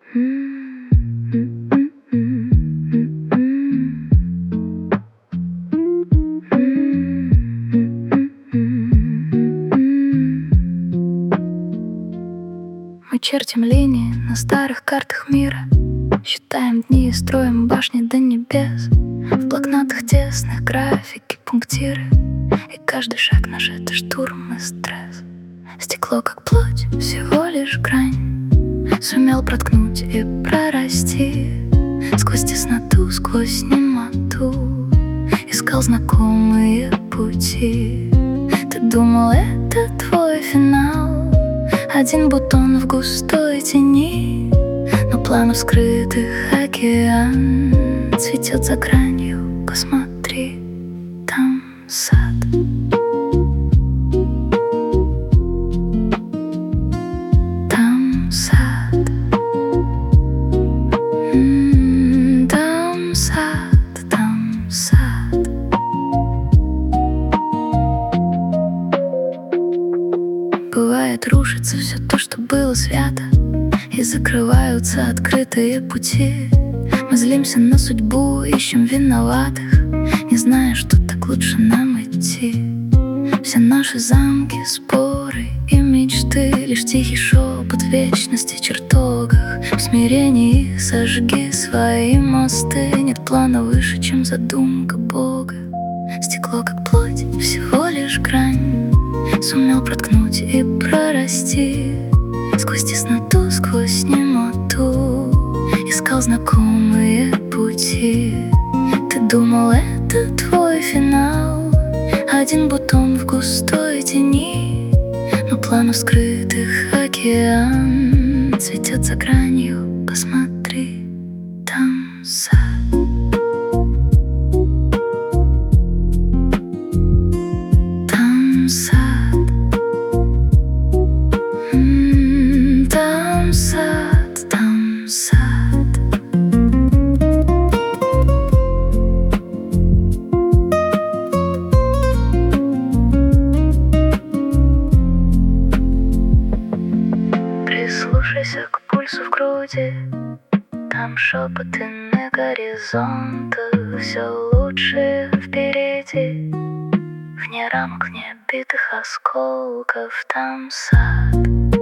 Мы чертим линии на старых картах мира, считаем дни и строим башни до небес. В блокнотах тесных графики, пунктиры, и каждый шаг наш — это штурм и стресс. Стекло, как плоть, всего лишь грань, сумел проткнуть и прорасти сквозь тесноту, сквозь немоту. Искал знакомые пути. Ты думал, это твой финал, один бутон в густой тени, но планов скрытых океан цветет за гранью. Посмотри, там сад. Там сад. Там сад, там сад. Бывает, рушится все то, что было свято, и закрываются открытые пути. Мы злимся на судьбу, ищем виноватых, не зная, что так лучше нам идти. Все наши замки, споры и мечты — лишь тихий шепот вечности в чертогах. В смирении сожги свои мосты. Нет плана выше, чем задумка Бога. Стекло, как плоть, всего лишь грань, сумел проткнуть и прорасти сквозь тесноту, сквозь немоту. Искал знакомые пути. Ты думал, это твой финал, один бутон в густой тени, но планов скрытых океан цветет за гранью. Посмотри, там сад. Там сад. Там сад, там сад. Прислушайся к пульсу в груди, там шепоты на горизонтах. Все лучшее впереди, вне рамок, вне битых осколков. Там сад.